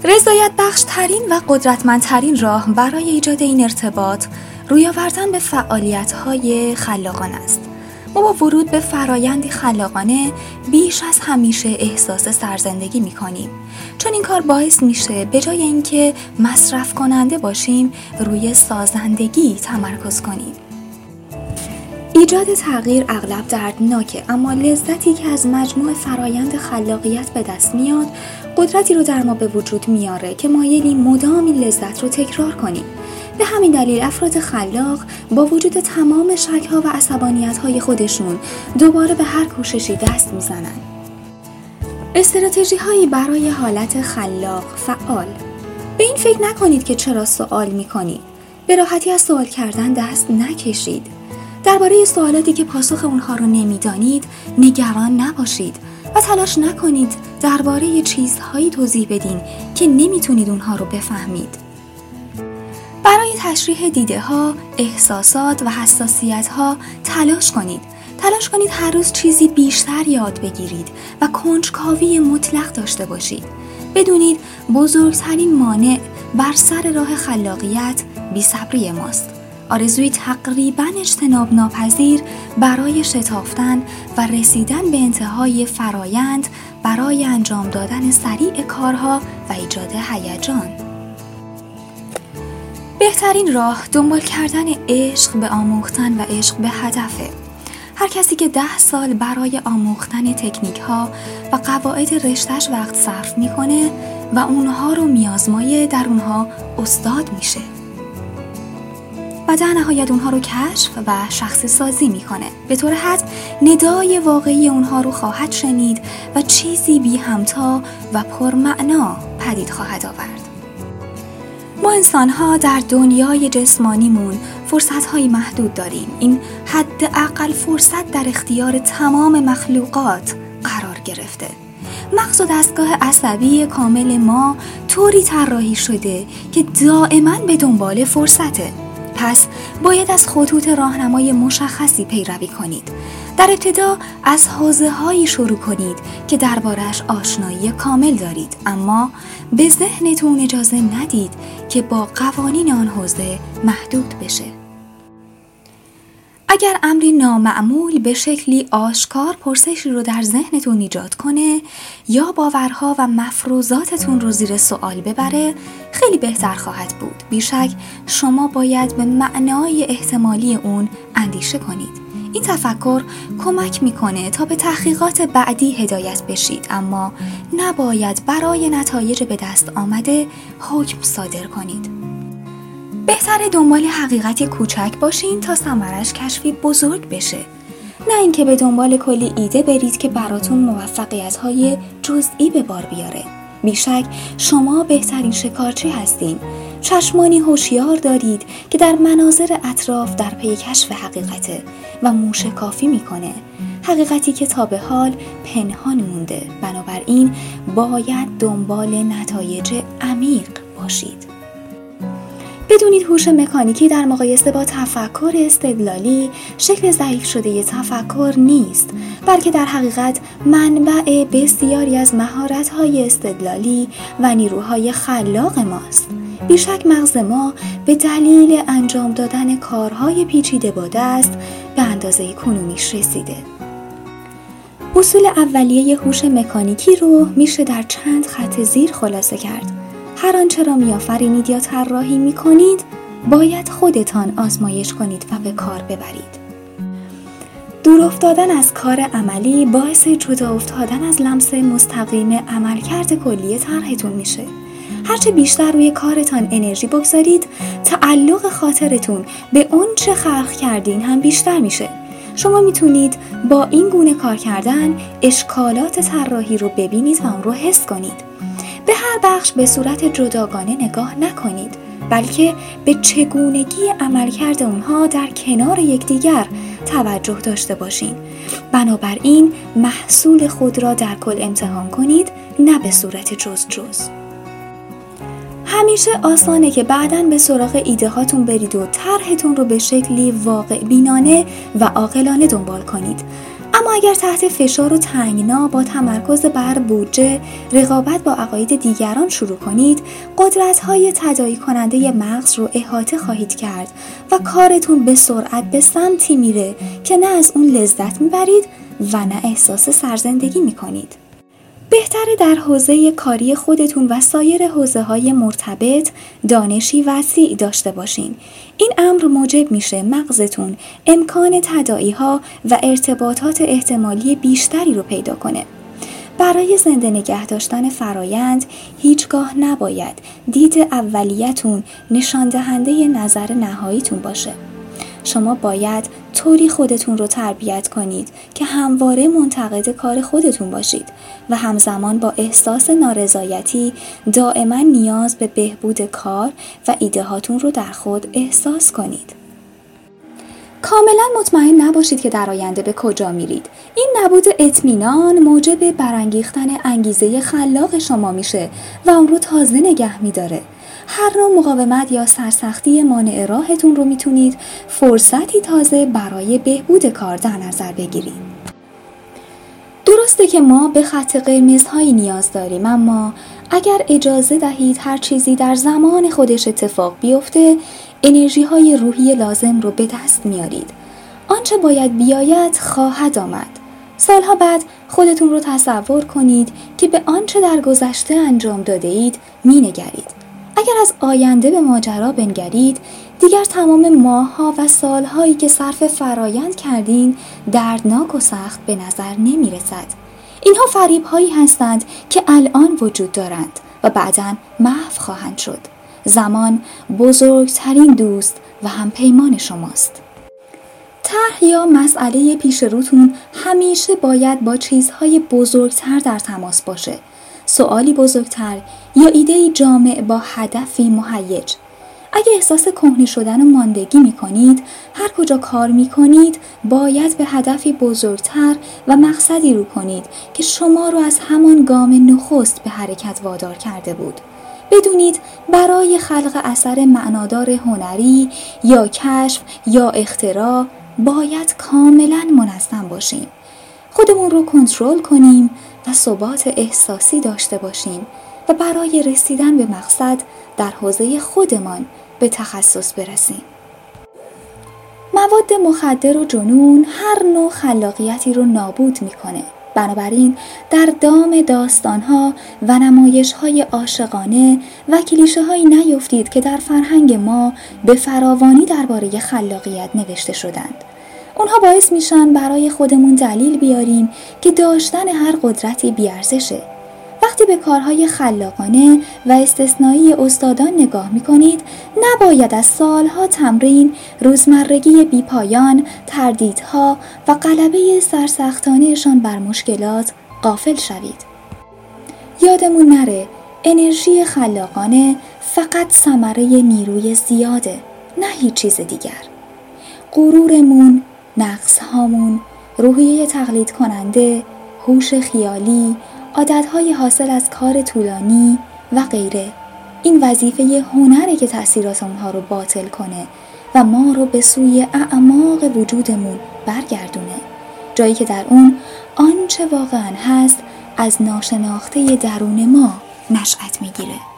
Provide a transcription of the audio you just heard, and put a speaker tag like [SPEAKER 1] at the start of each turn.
[SPEAKER 1] رضایت بخش ترین و قدرتمندترین راه برای ایجاد این ارتباط روی آوردن به فعالیت‌های خلاقانه است. ما با ورود به فرایندی خلاقانه بیش از همیشه احساس سرزندگی می‌کنیم، چون این کار باعث میشه به جای اینکه مصرف کننده باشیم روی سازندگی تمرکز کنیم. ایجاد تغییر اغلب دردناکه، اما لذتی که از مجموع فرایند خلاقیت به دست میاد قدرتی رو در ما به وجود میاره که مایلی مدام این لذت رو تکرار کنیم. به همین دلیل افراد خلاق با وجود تمام شک‌ها و عصبانیت‌های خودشون دوباره به هر کوششی دست میزنن. استراتژی‌هایی برای حالت خلاق فعال. به این فکر نکنید که چرا سوال میکنید. به راحتی از سوال کردن دست نکشید. درباره سوالاتی که پاسخ اونها رو نمیدانید نگران نباشید و تلاش نکنید درباره چیزهایی توضیح بدین که نمیتونید اونها رو بفهمید. برای تشریح دیده ها، احساسات و حساسیت ها تلاش کنید هر روز چیزی بیشتر یاد بگیرید و کنجکاوی مطلق داشته باشید. بدونید بزرگترین مانع بر سر راه خلاقیت بی‌صبری ماست. آرزوی تقریباً اجتناب ناپذیر برای شتافتن و رسیدن به انتهای فرایند برای انجام دادن سریع کارها و ایجاد هیجان. بهترین راه دنبال کردن عشق به آموختن و عشق به هدفه. هر کسی که 10 سال برای آموختن تکنیک ها و قواعد رشته‌اش وقت صرف میکنه و اونها رو میازمایه در اونها استاد میشه و در نهایت اونها رو کشف و شخصی سازی میکنه. به طور حتم ندای واقعی اونها رو خواهد شنید و چیزی بی همتا و پرمعنا پدید خواهد آورد. ما انسان‌ها در دنیای جسمانیمون فرصت‌های محدود داریم. این حداقل فرصت در اختیار تمام مخلوقات قرار گرفته. مغز و دستگاه عصبی کامل ما طوری طراحی شده که دائما به دنبال فرصته. پس باید از خطوط راهنمای مشخصی پیروی کنید. در ابتدا از حوزه‌هایی شروع کنید که درباره‌اش آشنایی کامل دارید، اما به ذهنتون اجازه ندید که با قوانین آن حوزه محدود بشه. اگر امری نامعمول به شکلی آشکار پرسشی رو در ذهنتون ایجاد کنه یا باورها و مفروضاتتون رو زیر سوال ببره، خیلی بهتر خواهد بود. بیشک شما باید به معنای احتمالی اون اندیشه کنید. این تفکر کمک میکنه تا به تحقیقات بعدی هدایت بشید، اما نباید برای نتایج به دست آمده حکم صادر کنید. بهتره دنبال حقیقتی کوچک باشین تا ثمرش کشفی بزرگ بشه، نه اینکه به دنبال کلی ایده برید که براتون موفقیت‌های جزئی به بار بیاره. بیشک شما بهترین شکارچی هستین. چشمانی هوشیار دارید که در مناظر اطراف در پی کشف حقیقته و موشکافی میکنه، حقیقتی که تا به حال پنهان مونده. بنابراین باید دنبال نتایج عمیق باشید. بدونید هوش مکانیکی در مقایسه با تفکر استدلالی شکل ضعیف شده ی تفکر نیست، بلکه در حقیقت منبع بسیاری از مهارت‌های استدلالی و نیروهای خلاق ماست. بیشک مغز ما به دلیل انجام دادن کارهای پیچیده با دست به اندازه کنونیش رسیده. اصول اولیه هوش مکانیکی رو میشه در چند خط زیر خلاصه کرد. هر آنچه را می‌آفرینید یا طراحی می‌کنید باید خودتان آزمایش کنید و به کار ببرید. دور افتادن از کار عملی باعث جدا افتادن از لمس مستقیم عملکرد کلی طرحتون میشه. هرچه بیشتر روی کارتان انرژی بگذارید، تعلق خاطرتون به اون چه خلق کردین هم بیشتر میشه. شما میتونید با این گونه کار کردن اشکالات طراحی رو ببینید و اون رو حس کنید. به هر بخش به صورت جداگانه نگاه نکنید، بلکه به چگونگی عملکرد اونها در کنار یکدیگر توجه داشته باشین. بنابراین محصول خود را در کل امتحان کنید، نه به صورت جز. همیشه آسانه که بعداً به سراغ ایده هاتون برید و طرحتون رو به شکلی واقع بینانه و عاقلانه دنبال کنید. اما اگر تحت فشار و تنگنا با تمرکز بر بودجه رقابت با عقاید دیگران شروع کنید، قدرت‌های تداعی کننده مغز رو احاطه خواهید کرد و کارتون به سرعت به سمتی میره که نه از اون لذت میبرید و نه احساس سرزندگی میکنید. بهتره در حوزه کاری خودتون و سایر حوزه‌های مرتبط دانشی وسیع داشته باشین. این امر موجب میشه مغزتون امکان تداعی‌ها و ارتباطات احتمالی بیشتری رو پیدا کنه. برای زنده نگه داشتن فرایند هیچگاه نباید دید اولیتون نشان دهنده نظر نهاییتون باشه. شما باید طوری خودتون رو تربیت کنید که همواره منتقد کار خودتون باشید و همزمان با احساس نارضایتی دائما نیاز به بهبود کار و ایده هاتون رو در خود احساس کنید. کاملا مطمئن نباشید که در آینده به کجا میرید. این نبود اطمینان موجب برانگیختن انگیزه خلاق شما میشه و اون رو تازه نگه میداره. هر نوع مقاومت یا سرسختی مانع راهتون رو میتونید فرصتی تازه برای بهبود کار در نظر بگیرید. درسته که ما به خط قرمزهایی نیاز داریم، اما اگر اجازه دهید هر چیزی در زمان خودش اتفاق بیفته، انرژی های روحی لازم رو به دست میارید. آنچه باید بیاید خواهد آمد. سالها بعد خودتون رو تصور کنید که به آنچه در گذشته انجام داده اید می نگرید. اگر از آینده به ماجرا بنگرید، دیگر تمام ماه‌ها و سال‌هایی که صرف فرایند کردین دردناک و سخت به نظر نمی رسد. اینها فریب‌هایی هستند که الان وجود دارند و بعداً محو خواهند شد. زمان بزرگترین دوست و همپیمان شماست. طرح یا مسئله پیش روتون همیشه باید با چیزهای بزرگتر در تماس باشه. سوالی بزرگتر یا ایده‌ای جامع با هدفی مهیج. اگه احساس کهنه شدن و ماندگی می‌کنید، هر کجا کار می‌کنید باید به هدفی بزرگتر و مقصدی رو کنید که شما رو از همان گام نخست به حرکت وادار کرده بود. بدونید برای خلق اثر معنادار هنری یا کشف یا اختراع باید کاملاً منظم باشیم. خودمون رو کنترل کنیم و ثبات احساسی داشته باشیم و برای رسیدن به مقصد در حوزه خودمان به تخصص برسیم. مواد مخدر و جنون هر نوع خلاقیتی رو نابود میکنه. بنابراین در دام داستانها و نمایش‌های عاشقانه و کلیشه‌هایی نیفتید که در فرهنگ ما به فراوانی درباره خلاقیت نوشته شدند. اونها باعث میشن برای خودمون دلیل بیاریم که داشتن هر قدرتی بی‌ارزشه. وقتی به کارهای خلاقانه و استثنایی استادان نگاه میکنید، نباید از سالها تمرین، روزمرگی بیپایان، تردیدها و غلبه سرسختانه‌شان بر مشکلات غافل شوید. یادمون نره انرژی خلاقانه فقط ثمره نیروی زیاده، نه هیچ چیز دیگر. غرورمون، نقص‌هامون، روحیه تقلید کننده، هوش خیالی، عادتهای حاصل از کار طولانی و غیره، این وظیفه هنره که تأثیرات اونها رو باطل کنه و ما رو به سوی اعماق وجودمون برگردونه، جایی که در اون آنچه واقعاً هست از ناشناخته درون ما نشأت میگیره.